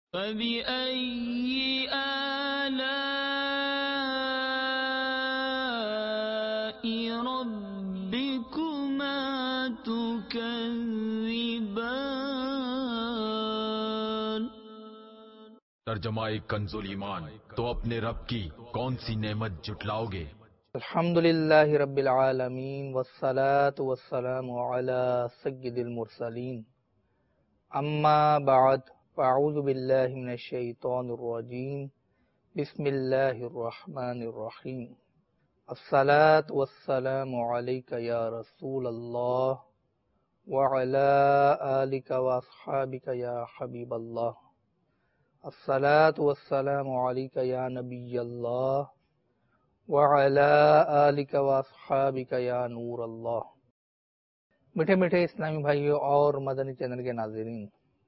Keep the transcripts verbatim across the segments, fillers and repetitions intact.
فَبِأَيِّ آلَاءِ رَبِّكُمَا تُكَذِّبَانِ۔ ترجمہ کنز ایمان، تو اپنے رب کی کون سی نعمت جھٹلاؤ گے؟ الحمدللہ رب العالمین والصلاة والسلام علی سید المرسلین، اما بعد فاعوذ باللہ من الشیطان الرجیم، بسم اللہ الرحمن الرحیم۔ الصلاة والسلام علیک یا رسول اللہ وعلی آلک واصحابک یا حبیب اللہ۔ الصلاة والسلام علیک یا نبی اللہ وعلی آلک واصحابک یا نور اللہ۔ میٹھے میٹھے اسلامی بھائیوں اور مدنی چینل کے ناظرین،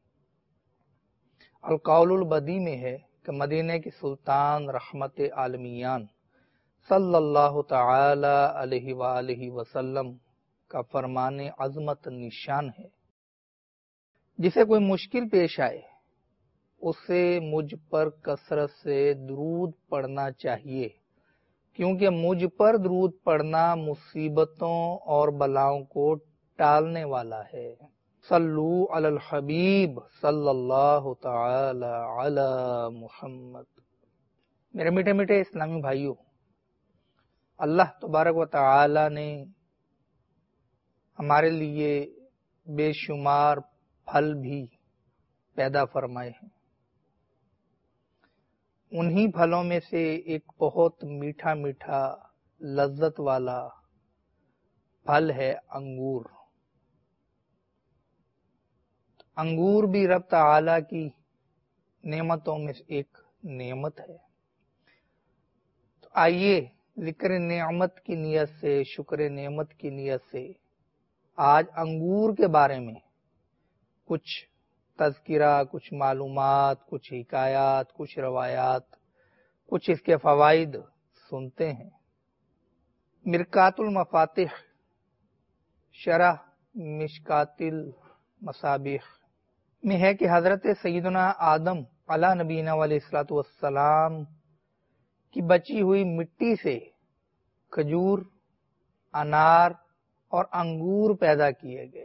القول البدی میں ہے کہ مدینہ کی سلطان رحمت عالمیان صلی اللہ تعالی علیہ وآلہ وسلم کا فرمان عظمت نشان ہے، جسے کوئی مشکل پیش آئے اسے مجھ پر کثرت سے درود پڑھنا چاہیے، کیونکہ مجھ پر درود پڑھنا مصیبتوں اور بلاؤں کو ٹالنے والا ہے۔ صلو علی الحبیب صلی اللہ تعالی علی محمد۔ میرے میٹھے میٹھے اسلامی بھائیوں، اللہ تبارک و تعالی نے ہمارے لیے بے شمار پھل بھی پیدا فرمائے ہیں۔ انہی پھلوں میں سے ایک بہت میٹھا میٹھا لذت والا پھل ہے انگور۔ انگور بھی رب تعالی کی نعمتوں میں سے ایک نعمت ہے۔ تو آئیے ذکر نعمت کی نیت سے، شکر نعمت کی نیت سے آج انگور کے بارے میں کچھ تذکرہ، کچھ معلومات، کچھ حکایات، کچھ روایات، کچھ اس کے فوائد سنتے ہیں۔ مرکات المفاتح شرح مشکات المصابیح میں ہے کہ حضرت سیدنا آدم علیہ نبینا علیہ الصلوۃ والسلام کی بچی ہوئی مٹی سے کھجور، انار اور انگور پیدا کیے گئے۔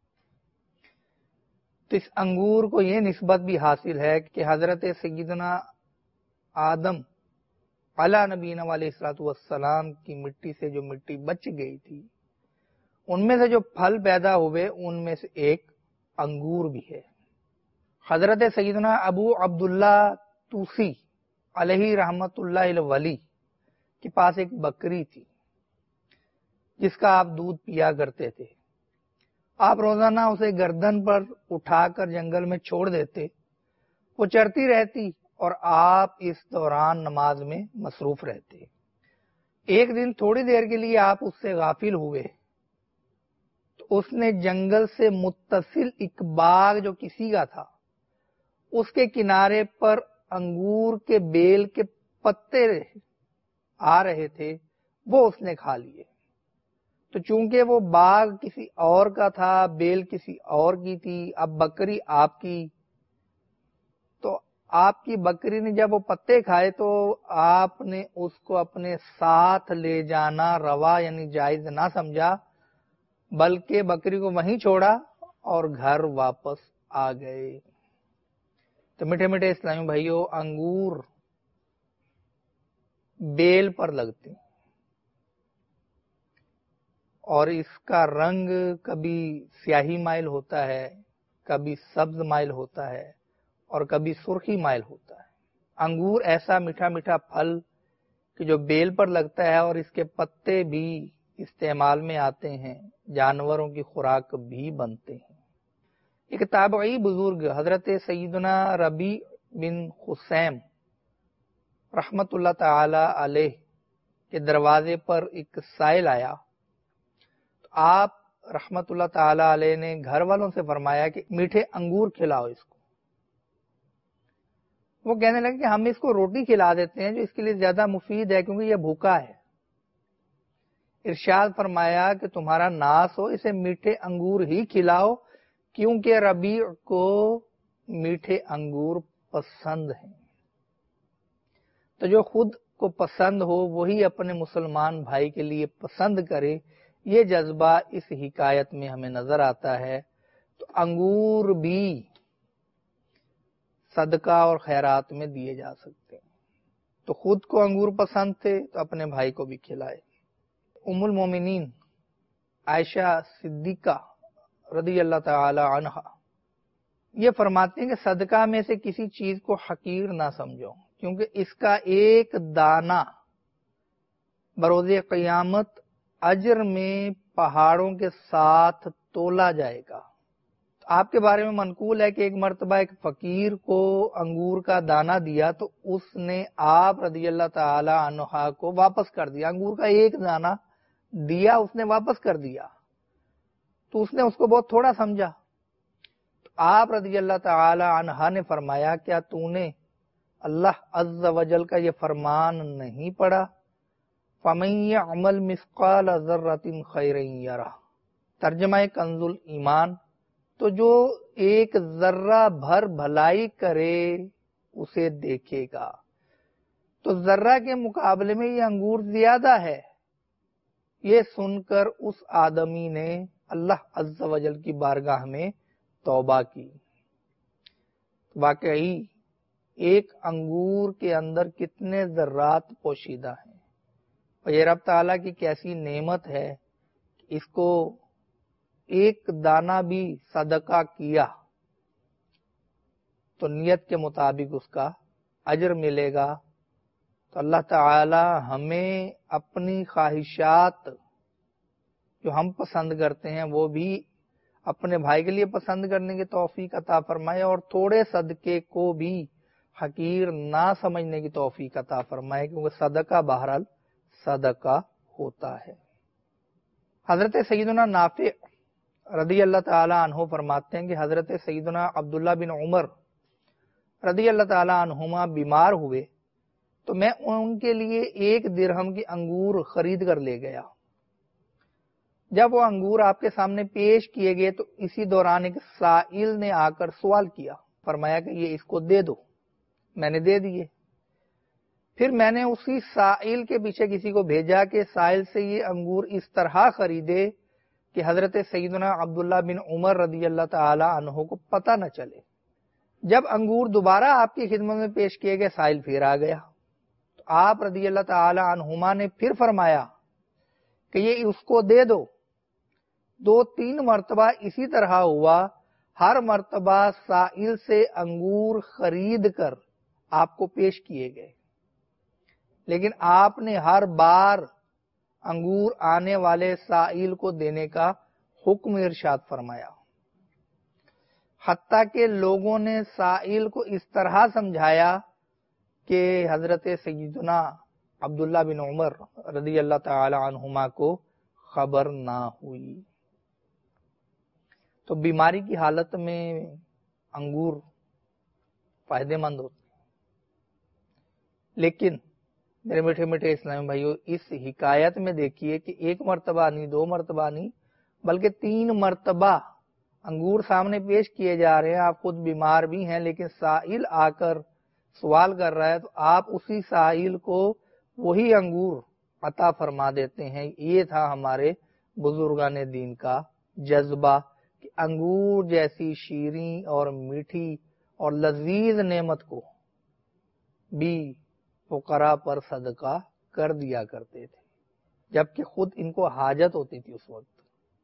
تو اس انگور کو یہ نسبت بھی حاصل ہے کہ حضرت سیدنا آدم علیہ نبینا علیہ الصلوۃ والسلام کی مٹی سے جو مٹی بچ گئی تھی، ان میں سے جو پھل پیدا ہوئے ان میں سے ایک انگور بھی ہے۔ حضرت سیدنا ابو عبداللہ توسی علیہ رحمت اللہ الولی کے پاس ایک بکری تھی جس کا آپ دودھ پیا کرتے تھے۔ آپ روزانہ اسے گردن پر اٹھا کر جنگل میں چھوڑ دیتے، وہ چرتی رہتی اور آپ اس دوران نماز میں مصروف رہتے۔ ایک دن تھوڑی دیر کے لیے آپ اس سے غافل ہوئے تو اس نے جنگل سے متصل ایک باغ جو کسی کا تھا، اس کے کنارے پر انگور کے بیل کے پتے آ رہے تھے، وہ اس نے کھا لیے۔ تو چونکہ وہ باغ کسی اور کا تھا، بیل کسی اور کی تھی، اب بکری آپ کی، تو آپ کی بکری نے جب وہ پتے کھائے تو آپ نے اس کو اپنے ساتھ لے جانا روا یعنی جائز نہ سمجھا، بلکہ بکری کو وہیں چھوڑا اور گھر واپس آ گئے۔ تو میٹھے میٹھے اسلامی بھائیوں، انگور بیل پر لگتے ہیں اور اس کا رنگ کبھی سیاہی مائل ہوتا ہے، کبھی سبز مائل ہوتا ہے اور کبھی سرخی مائل ہوتا ہے۔ انگور ایسا میٹھا میٹھا پھل کہ جو بیل پر لگتا ہے اور اس کے پتے بھی استعمال میں آتے ہیں، جانوروں کی خوراک بھی بنتے ہیں۔ ایک تابعی بزرگ حضرت سیدنا ربیع بن خثیم رحمت اللہ تعالی علیہ کے دروازے پر ایک سائل آیا تو آپ رحمت اللہ تعالی علیہ نے گھر والوں سے فرمایا کہ میٹھے انگور کھلاؤ اس کو۔ وہ کہنے لگے کہ ہم اس کو روٹی کھلا دیتے ہیں جو اس کے لیے زیادہ مفید ہے کیونکہ یہ بھوکا ہے۔ ارشاد فرمایا کہ تمہارا ناس ہو، اسے میٹھے انگور ہی کھلاؤ کیونکہ ربیع کو میٹھے انگور پسند ہیں۔ تو جو خود کو پسند ہو وہی اپنے مسلمان بھائی کے لیے پسند کرے، یہ جذبہ اس حکایت میں ہمیں نظر آتا ہے۔ تو انگور بھی صدقہ اور خیرات میں دیے جا سکتے ہیں۔ تو خود کو انگور پسند تھے تو اپنے بھائی کو بھی کھلائے۔ ام المومنین عائشہ صدیقہ رضی اللہ تعالی عنہ یہ فرماتی ہیں کہ صدقہ میں سے کسی چیز کو حقیر نہ سمجھو، کیونکہ اس کا ایک دانہ بروز قیامت اجر میں پہاڑوں کے ساتھ تولا جائے گا۔ آپ کے بارے میں منقول ہے کہ ایک مرتبہ ایک فقیر کو انگور کا دانہ دیا تو اس نے آپ رضی اللہ تعالی عنہ کو واپس کر دیا۔ انگور کا ایک دانہ دیا، اس نے واپس کر دیا، تو اس نے اس کو بہت تھوڑا سمجھا۔ تو آپ رضی اللہ تعالی عنہ نے فرمایا، کیا تو نے اللہ عز و جل کا یہ فرمان نہیں پڑھا؟ فَمَن يَعْمَلْ مِثْقَالَ ذَرَّةٍ خَيْرًا يَرَهُ۔ ترجمہ کنز الایمان، تو جو ایک ذرہ بھر بھلائی کرے اسے دیکھے گا۔ تو ذرہ کے مقابلے میں یہ انگور زیادہ ہے۔ یہ سن کر اس آدمی نے اللہ عز و جل کی بارگاہ میں توبہ کی۔ واقعی ایک انگور کے اندر کتنے ذرات پوشیدہ ہیں، اور یہ رب تعالیٰ کی کیسی نعمت ہے کہ اس کو ایک دانہ بھی صدقہ کیا تو نیت کے مطابق اس کا اجر ملے گا۔ تو اللہ تعالی ہمیں اپنی خواہشات جو ہم پسند کرتے ہیں وہ بھی اپنے بھائی کے لیے پسند کرنے کی توفیق عطا فرمائے، اور تھوڑے صدقے کو بھی حقیر نہ سمجھنے کی توفیق عطا فرمائے، کیونکہ صدقہ بہرحال صدقہ ہوتا ہے۔ حضرت سیدنا نافع رضی اللہ تعالی عنہ فرماتے ہیں کہ حضرت سیدنا عبداللہ بن عمر رضی اللہ تعالی عنہما بیمار ہوئے تو میں ان کے لیے ایک درہم کی انگور خرید کر لے گیا۔ جب وہ انگور آپ کے سامنے پیش کیے گئے تو اسی دوران ایک سائل نے آ کر سوال کیا، فرمایا کہ یہ اس کو دے دو۔ میں نے دے دیے۔ پھر میں نے اسی سائل کے پیچھے کسی کو بھیجا کہ سائل سے یہ انگور اس طرح خریدے کہ حضرت سیدنا عبداللہ بن عمر رضی اللہ تعالی عنہ کو پتہ نہ چلے۔ جب انگور دوبارہ آپ کی خدمت میں پیش کیے گئے، سائل پھر آ گیا تو آپ رضی اللہ تعالی عنہما نے پھر فرمایا کہ یہ اس کو دے دو۔ دو تین مرتبہ اسی طرح ہوا، ہر مرتبہ سائل سے انگور خرید کر آپ کو پیش کیے گئے، لیکن آپ نے ہر بار انگور آنے والے سائل کو دینے کا حکم ارشاد فرمایا، حتیٰ کہ لوگوں نے سائل کو اس طرح سمجھایا کہ حضرت سیدنا عبداللہ بن عمر رضی اللہ تعالی عنہما کو خبر نہ ہوئی۔ تو بیماری کی حالت میں انگور فائدہ مند ہوتے ہیں، لیکن میرے میٹھے میٹھے اسلامی بھائیو، اس حکایت میں دیکھیے کہ ایک مرتبہ نہیں، دو مرتبہ نہیں، بلکہ تین مرتبہ انگور سامنے پیش کیے جا رہے ہیں۔ آپ خود بیمار بھی ہیں، لیکن سائل آ کر سوال کر رہا ہے تو آپ اسی سائل کو وہی انگور عطا فرما دیتے ہیں۔ یہ تھا ہمارے بزرگان دین کا جذبہ کہ انگور جیسی شیریں اور میٹھی اور لذیذ نعمت کو بھی فقراء پر صدقہ کر دیا کرتے تھے، جبکہ خود ان کو حاجت ہوتی تھی اس وقت۔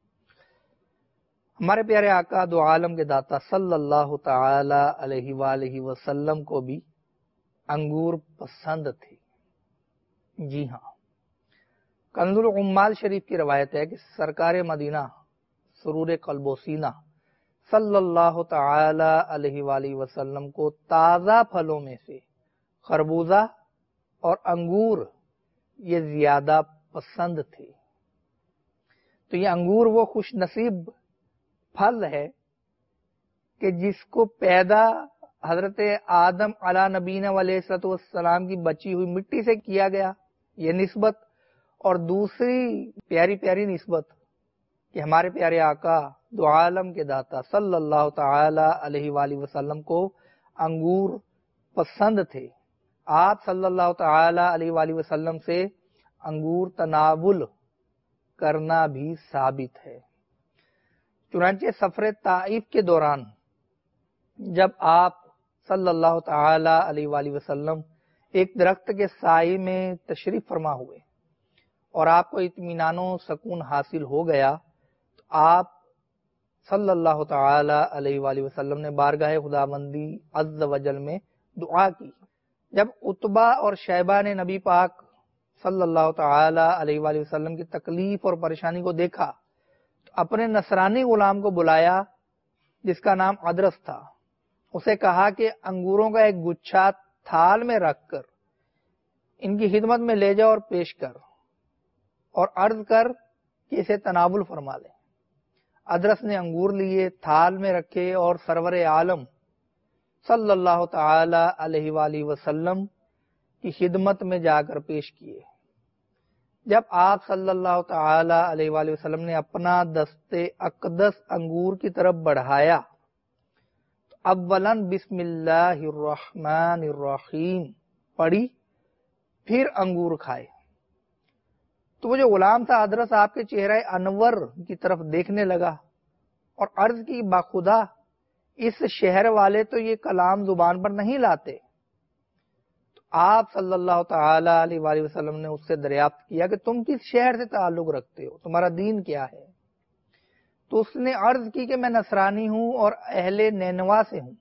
ہمارے پیارے آقا دو عالم کے داتا صلی اللہ تعالی علیہ وآلہ وسلم کو بھی انگور پسند تھے۔ جی ہاں، کنز العمال شریف کی روایت ہے کہ سرکار مدینہ سرور قلب و سینہ صلی اللہ تعالی علیہ وآلہ وسلم کو تازہ پھلوں میں سے خربوزہ اور انگور یہ زیادہ پسند تھے۔ تو یہ انگور وہ خوش نصیب پھل ہے کہ جس کو پیدا حضرت آدم علی نبینا علیہ الصلوۃ والسلام کی بچی ہوئی مٹی سے کیا گیا، یہ نسبت، اور دوسری پیاری پیاری نسبت کہ ہمارے پیارے آقا دو عالم کے داتا صلی اللہ تعالی علیہ وآلہ وسلم کو انگور پسند تھے. آپ صلی اللہ تعالی علیہ وآلہ وسلم سے انگور تناول کرنا بھی ثابت ہے. چنانچہ سفر طائف کے دوران جب آپ صلی اللہ تعالی علیہ وآلہ وسلم ایک درخت کے سائے میں تشریف فرما ہوئے اور آپ کو اطمینان و سکون حاصل ہو گیا تو آپ صلی اللہ تعالی علیہ وآلہ وسلم نے بارگاہ خداوندی عز و جل میں دعا کی. جب عتبہ اور شیبہ نے نبی پاک صلی اللہ تعالی علیہ وآلہ وسلم کی تکلیف اور پریشانی کو دیکھا تو اپنے نصرانی غلام کو بلایا جس کا نام ادرس تھا. اسے کہا کہ انگوروں کا ایک گچھا تھال میں رکھ کر ان کی خدمت میں لے جا اور پیش کر اور عرض کر کہ اسے تناول فرما لے. ادرس نے انگور لیے، تھال میں رکھے اور سرور عالم صلی اللہ تعالی علیہ وآلہ وسلم کی خدمت میں جا کر پیش کیے. جب آپ صلی اللہ تعالی علیہ وآلہ وسلم نے اپنا دست اقدس انگور کی طرف بڑھایا تو اولاً بسم اللہ الرحمن الرحیم پڑھی، پھر انگور کھائے. تو وہ جو غلام تھا ادرس آپ کے چہرہ انور کی طرف دیکھنے لگا اور عرض کی باخدا اس شہر والے تو یہ کلام زبان پر نہیں لاتے. تو آپ صلی اللہ تعالی علیہ وآلہ وسلم نے اس سے دریافت کیا کہ تم کس شہر سے تعلق رکھتے ہو، تمہارا دین کیا ہے؟ تو اس نے عرض کی کہ میں نصرانی ہوں اور اہل نینوا سے ہوں.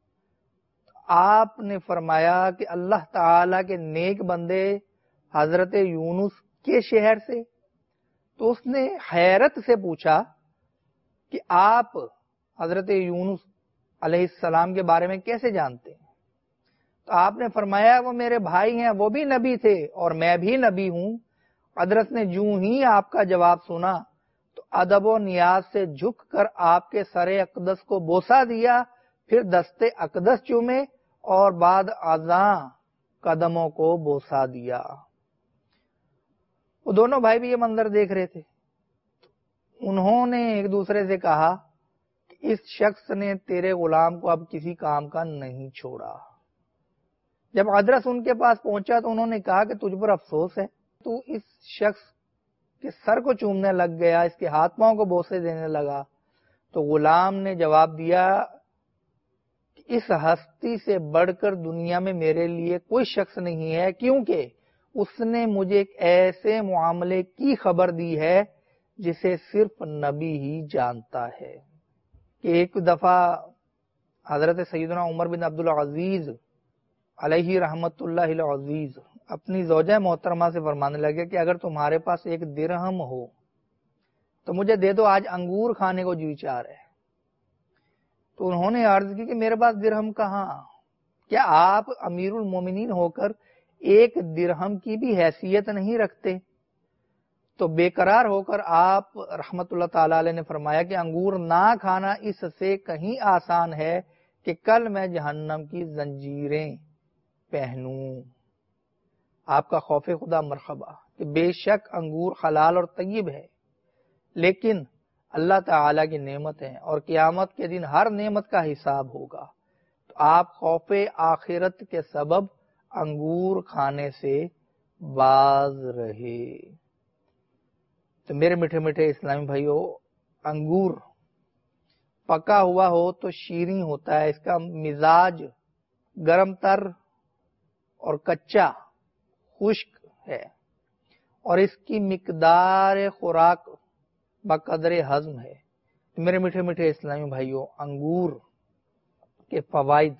آپ نے فرمایا کہ اللہ تعالی کے نیک بندے حضرت یونس کے شہر سے؟ تو اس نے حیرت سے پوچھا کہ آپ حضرت یونس علیہ السلام کے بارے میں کیسے جانتے ہیں؟ تو آپ نے فرمایا وہ میرے بھائی ہیں، وہ بھی نبی تھے اور میں بھی نبی ہوں. ادرس نے جوں ہی آپ کا جواب سنا تو ادب و نیاز سے جھک کر آپ کے سر اقدس کو بوسہ دیا، پھر دست اقدس چومے اور بعد ازاں قدموں کو بوسہ دیا. وہ دونوں بھائی بھی یہ منظر دیکھ رہے تھے. انہوں نے ایک دوسرے سے کہا کہ اس شخص نے تیرے غلام کو اب کسی کام کا نہیں چھوڑا. جب ادرس ان کے پاس پہنچا تو انہوں نے کہا کہ تجھ پر افسوس ہے، تو اس شخص کے سر کو چومنے لگ گیا، اس کے ہاتھ پاؤں کو بوسے دینے لگا. تو غلام نے جواب دیا کہ اس ہستی سے بڑھ کر دنیا میں میرے لیے کوئی شخص نہیں ہے، کیونکہ اس نے مجھے ایک ایسے معاملے کی خبر دی ہے جسے صرف نبی ہی جانتا ہے. کہ ایک دفعہ حضرت سیدنا عمر بن عبدالعزیز علیہ رحمت اللہ العزیز اپنی زوجہ محترمہ سے فرمانے لگے کہ اگر تمہارے پاس ایک درہم ہو تو مجھے دے دو، آج انگور کھانے کو جی چاہ رہے. تو انہوں نے عرض کی کہ میرے پاس درہم کہاں، کیا آپ امیر المومنین ہو کر ایک درہم کی بھی حیثیت نہیں رکھتے؟ تو بے قرار ہو کر آپ رحمت اللہ تعالی علیہ نے فرمایا کہ انگور نہ کھانا اس سے کہیں آسان ہے کہ کل میں جہنم کی زنجیریں پہنوں. آپ کا خوف خدا مرحبا کہ بے شک انگور حلال اور طیب ہے، لیکن اللہ تعالی کی نعمت ہے اور قیامت کے دن ہر نعمت کا حساب ہوگا. تو آپ خوف آخرت کے سبب انگور کھانے سے باز رہے. تو میرے میٹھے میٹھے اسلامی بھائیو، انگور پکا ہوا ہو تو شیریں ہوتا ہے، اس کا مزاج گرم تر اور کچا خشک ہے، اور اس کی مقدار خوراک بقدر ہضم ہے. میرے میٹھے میٹھے اسلامی بھائیو، انگور کے فوائد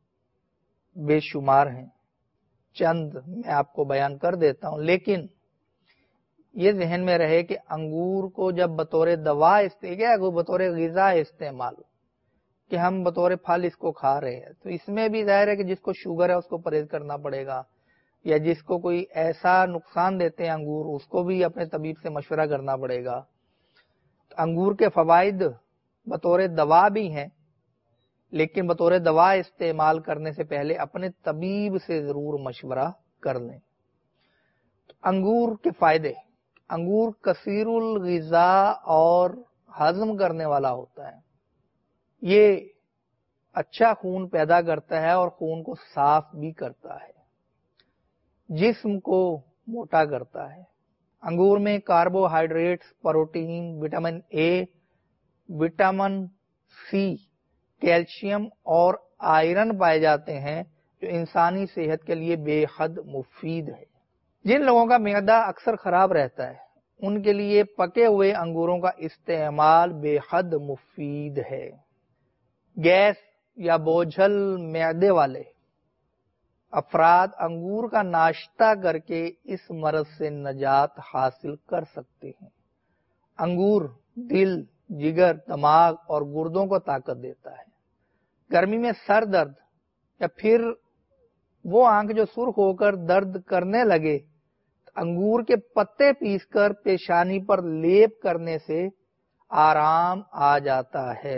بے شمار ہیں، چند میں آپ کو بیان کر دیتا ہوں. لیکن یہ ذہن میں رہے کہ انگور کو جب بطور دوا استعمال بطور غذا استعمال کہ ہم بطور پھل اس کو کھا رہے ہیں، تو اس میں بھی ظاہر ہے کہ جس کو شوگر ہے اس کو پرہیز کرنا پڑے گا، یا جس کو کوئی ایسا نقصان دیتے ہیں انگور اس کو بھی اپنے طبیب سے مشورہ کرنا پڑے گا. تو انگور کے فوائد بطور دوا بھی ہیں، لیکن بطور دوا استعمال کرنے سے پہلے اپنے طبیب سے ضرور مشورہ کر لیں. تو انگور کے فائدے، انگور کثیر الغذا اور ہضم کرنے والا ہوتا ہے. یہ اچھا خون پیدا کرتا ہے اور خون کو صاف بھی کرتا ہے، جسم کو موٹا کرتا ہے۔ انگور میں carbohydrates, protein, vitamin A, vitamin C, calcium اور آئرن پائے جاتے ہیں جو انسانی صحت کے لیے بے حد مفید ہے۔ جن لوگوں کا معدہ اکثر خراب رہتا ہے ان کے لیے پکے ہوئے انگوروں کا استعمال بے حد مفید ہے۔ گیس یا بوجھل معدے والے افراد انگور کا ناشتہ کر کے اس مرض سے نجات حاصل کر سکتے ہیں۔ انگور دل، جگر، دماغ اور گردوں کو طاقت دیتا ہے۔ گرمی میں سر درد یا پھر وہ آنکھ جو سرخ ہو کر درد کرنے لگے، انگور کے پتے پیس کر پیشانی پر لیپ کرنے سے آرام آ جاتا ہے۔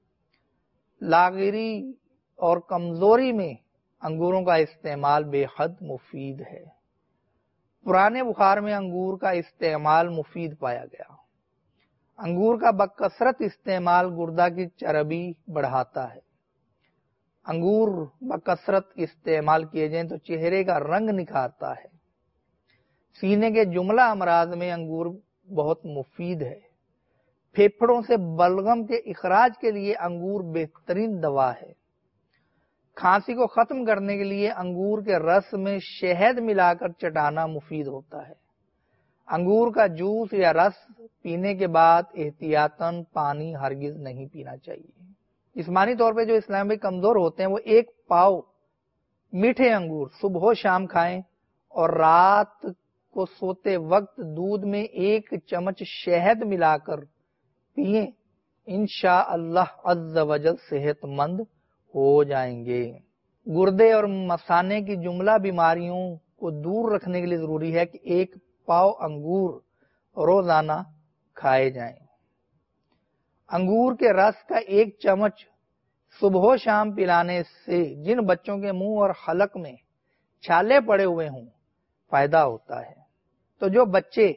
لاغری اور کمزوری میں انگوروں کا استعمال بے حد مفید ہے۔ پرانے بخار میں انگور کا استعمال مفید پایا گیا۔ انگور کا بکثرت استعمال گردہ کی چربی بڑھاتا ہے۔ انگور بکثرت استعمال کیے جائیں تو چہرے کا رنگ نکھارتا ہے۔ سینے کے جملہ امراض میں انگور بہت مفید ہے۔ پھیپھڑوں سے بلغم کے اخراج کے لیے انگور بہترین دوا ہے۔ کھانسی کو ختم کرنے کے لیے انگور کے رس میں شہد ملا کر چٹانا مفید ہوتا ہے۔ انگور کا جوس یا رس پینے کے بعد احتیاطاً پانی ہرگز نہیں پینا چاہیے۔ جسمانی طور پہ جو اسلام میں کمزور ہوتے ہیں وہ ایک پاؤ میٹھے انگور صبح و شام کھائیں اور رات کو سوتے وقت دودھ میں ایک چمچ شہد ملا کر پیئیں، انشاءاللہ عز و جل صحت مند ہو جائیں گے۔ گردے اور مثانے کی جملہ بیماریوں کو دور رکھنے کے لیے ضروری ہے کہ ایک پاؤ انگور روزانہ کھائے جائیں۔ انگور کے رس کا ایک چمچ صبح و شام پلانے سے جن بچوں کے منہ اور حلق میں چھالے پڑے ہوئے ہوں فائدہ ہوتا ہے۔ تو جو بچے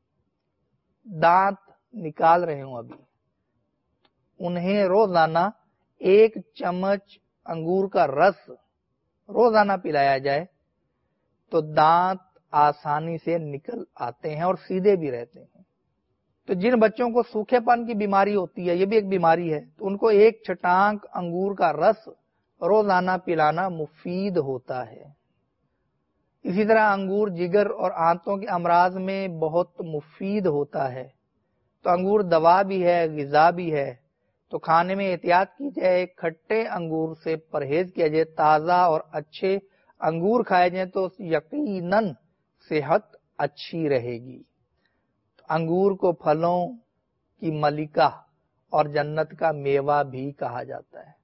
دانت نکال رہے ہوں ابھی انہیں روزانہ ایک چمچ انگور کا رس روزانہ پلایا جائے تو دانت آسانی سے نکل آتے ہیں اور سیدھے بھی رہتے ہیں۔ تو جن بچوں کو سوکھے پن کی بیماری ہوتی ہے، یہ بھی ایک بیماری ہے، تو ان کو ایک چھٹانک انگور کا رس روزانہ پلانا مفید ہوتا ہے۔ اسی طرح انگور جگر اور آنتوں کے امراض میں بہت مفید ہوتا ہے۔ تو انگور دوا بھی ہے، غذا بھی ہے، تو کھانے میں احتیاط کی جائے، کھٹے انگور سے پرہیز کیا جائے، تازہ اور اچھے انگور کھائے جائیں تو یقیناً صحت اچھی رہے گی۔ انگور کو پھلوں کی ملکہ اور جنت کا میوہ بھی کہا جاتا ہے۔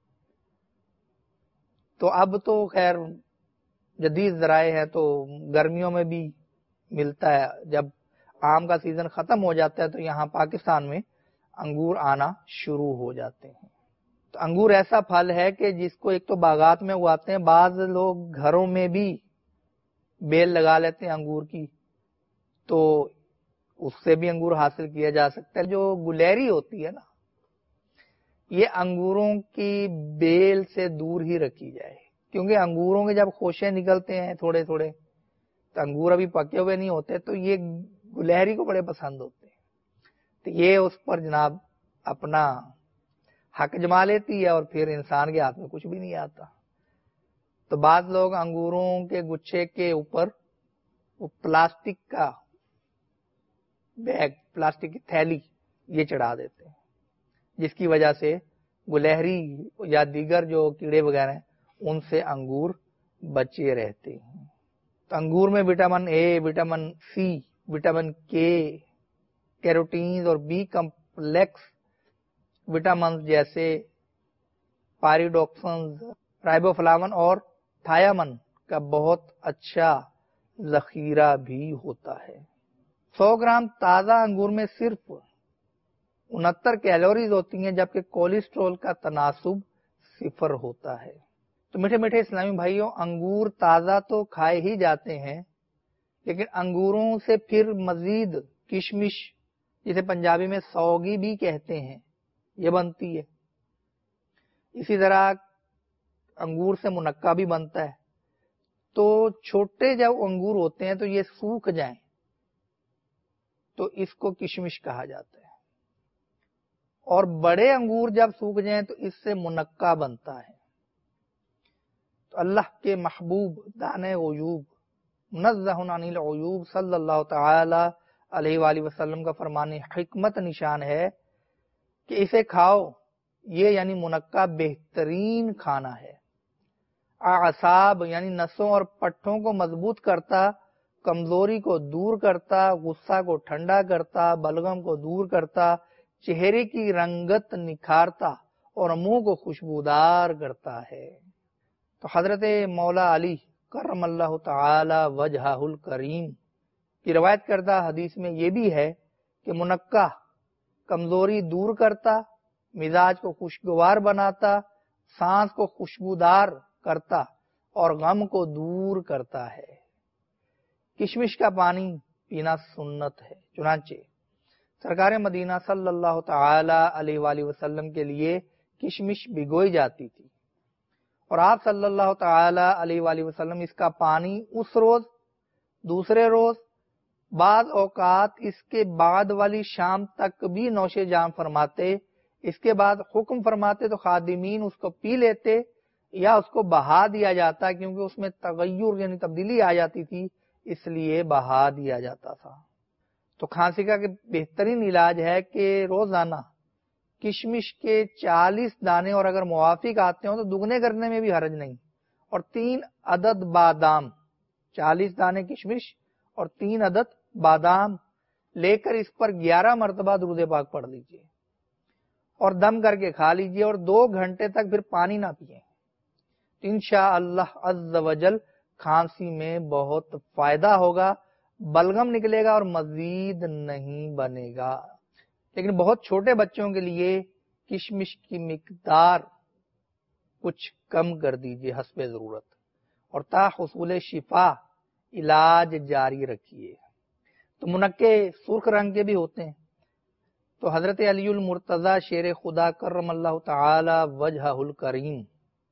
تو اب تو خیر جدید ذرائع ہے تو گرمیوں میں بھی ملتا ہے، جب آم کا سیزن ختم ہو جاتا ہے تو یہاں پاکستان میں انگور آنا شروع ہو جاتے ہیں۔ تو انگور ایسا پھل ہے کہ جس کو ایک تو باغات میں اگاتے ہیں، بعض لوگ گھروں میں بھی بیل لگا لیتے ہیں انگور کی، تو اس سے بھی انگور حاصل کیا جا سکتا ہے۔ جو گلیری ہوتی ہے نا، یہ انگوروں کی بیل سے دور ہی رکھی جائے، کیونکہ انگوروں کے جب خوشے نکلتے ہیں تھوڑے تھوڑے تو انگور ابھی پکے ہوئے نہیں ہوتے، تو یہ گلہری کو بڑے پسند ہوتے ہیں، تو یہ اس پر جناب اپنا حق جما لیتی ہے اور پھر انسان کے ہاتھ میں کچھ بھی نہیں آتا۔ تو بعض لوگ انگوروں کے گچھے کے اوپر وہ پلاسٹک کا بیگ، پلاسٹک کی تھیلی یہ چڑھا دیتے ہیں، جس کی وجہ سے گلہری یا دیگر جو کیڑے وغیرہ ہیں ان سے انگور بچے رہتے ہیں۔ تو انگور میں vitamin A, vitamin C, vitamin K, carotenes اور بی کمپلیکس وٹامنز جیسے پائریڈوکسنز، رائبوفلاون اور تھایامن کا بہت اچھا ذخیرہ بھی ہوتا ہے۔ سو گرام تازہ انگور میں صرف انہتر کیلوریز ہوتی ہیں، جبکہ کولیسٹرول کا تناسب صفر ہوتا ہے۔ تو میٹھے میٹھے اسلامی بھائیوں، انگور تازہ تو کھائے ہی جاتے ہیں، لیکن انگوروں سے پھر مزید کشمش، جسے پنجابی میں سوگی بھی کہتے ہیں، یہ بنتی ہے۔ اسی طرح انگور سے منقع بھی بنتا ہے، تو چھوٹے جب انگور ہوتے ہیں تو یہ سوکھ جائیں تو اس کو کشمش کہا جاتا ہے، اور بڑے انگور جب سوکھ جائیں تو اس سے منقع بنتا ہے۔ تو اللہ کے محبوب دانے غیوب منزہ عن العیوب صلی اللہ تعالی علیہ وآلہ وسلم کا فرمان حکمت نشان ہے کہ اسے کھاؤ، یہ یعنی منقع بہترین کھانا ہے۔ اعصاب یعنی نسوں اور پٹھوں کو مضبوط کرتا، کمزوری کو دور کرتا، غصہ کو ٹھنڈا کرتا، بلغم کو دور کرتا، چہرے کی رنگت نکھارتا اور منہ کو خوشبودار کرتا ہے۔ تو حضرت مولا علی کرم اللہ تعالی وجہہ الکریم کی روایت کردہ حدیث میں یہ بھی ہے کہ منقع کمزوری دور کرتا، مزاج کو خوشگوار بناتا، سانس کو خوشبودار کرتا اور غم کو دور کرتا ہے۔ کشمش کا پانی پینا سنت ہے، چنانچہ سرکار مدینہ صلی اللہ تعالی علیہ وآلہ وسلم کے لیے کشمش بھگوئی جاتی تھی، اور آپ صلی اللہ تعالی علیہ وآلہ وسلم اس کا پانی اس روز، دوسرے روز، بعض اوقات اس کے بعد والی شام تک بھی نوش جام فرماتے۔ اس کے بعد حکم فرماتے تو خادمین اس کو پی لیتے یا اس کو بہا دیا جاتا، کیونکہ اس میں تغیر یعنی تبدیلی آ جاتی تھی، اس لیے بہا دیا جاتا تھا۔ تو کھانسی کا بہترین علاج ہے کہ روزانہ کشمش کے چالیس دانے، اور اگر موافق آتے ہوں تو دگنے کرنے میں بھی حرج نہیں، اور تین عدد بادام، چالیس دانے کشمش اور تین عدد بادام لے کر اس پر گیارہ مرتبہ درود پاک پڑھ لیجئے اور دم کر کے کھا لیجئے، اور دو گھنٹے تک پھر پانی نہ پیئیں۔ انشاءاللہ عز و جل کھانسی میں بہت فائدہ ہوگا، بلغم نکلے گا اور مزید نہیں بنے گا۔ لیکن بہت چھوٹے بچوں کے لیے کشمش کی مقدار کچھ کم کر دیجئے حسب ضرورت، اور تا حصول شفا علاج جاری رکھیے۔ تو منقع سرخ رنگ کے بھی ہوتے ہیں، تو حضرت علی المرتضی شیر خدا کرم اللہ تعالی وجہہ الکریم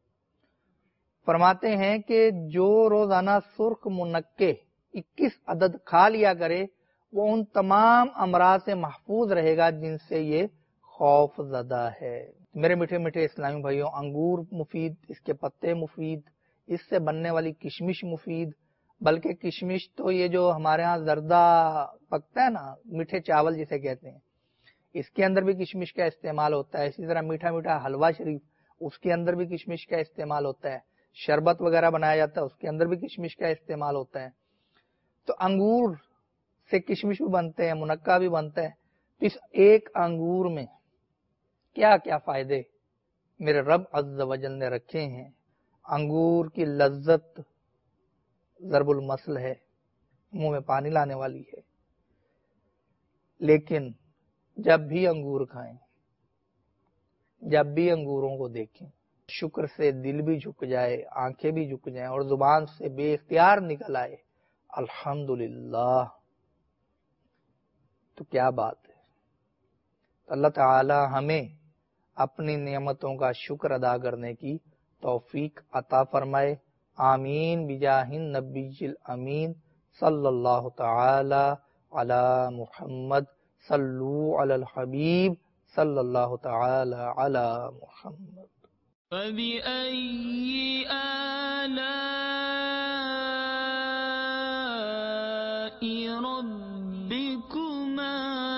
فرماتے ہیں کہ جو روزانہ سرخ منقع اکیس عدد کھا لیا کرے وہ ان تمام امراض سے محفوظ رہے گا جن سے یہ خوف زدہ ہے۔ میرے میٹھے میٹھے اسلامی بھائیوں، انگور مفید، اس کے پتے مفید، اس سے بننے والی کشمش مفید، بلکہ کشمش تو یہ جو ہمارے ہاں زردہ پکتا ہے نا، میٹھے چاول جسے کہتے ہیں، اس کے اندر بھی کشمش کا استعمال ہوتا ہے۔ اسی طرح میٹھا میٹھا حلوہ شریف، اس کے اندر بھی کشمش کا استعمال ہوتا ہے۔ شربت وغیرہ بنایا جاتا ہے، اس کے اندر بھی کشمش کا استعمال ہوتا ہے۔ تو انگور سے کشمش بھی بنتے ہیں، منقع بھی بنتا ہے۔ تو اس ایک انگور میں کیا کیا فائدے میرے رب عز و جل نے رکھے ہیں۔ انگور کی لذت ضرب المثل ہے، منہ میں پانی لانے والی ہے، لیکن جب بھی انگور کھائیں، جب بھی انگوروں کو دیکھیں، شکر سے دل بھی جھک جائے، آنکھیں بھی جھک جائیں، اور زبان سے بے اختیار نکل آئے الحمدللہ، تو کیا بات ہے۔ اللہ تعالی ہمیں اپنی نعمتوں کا شکر ادا کرنے کی توفیق عطا فرمائے، آمین بجاہ النبی الامین صلی اللہ تعالی علی محمد، صلو علی الحبیب صلی اللہ تعالی علی محمد۔ فَبِأَيِّ آلَاءِ رَبِّكُمَا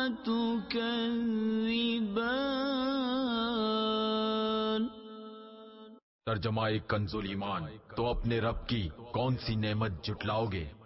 تُكَذِّبَانِ۔ ترجمہ کنز ایمان، تو اپنے رب کی کون سی نعمت جھٹلاؤ گے؟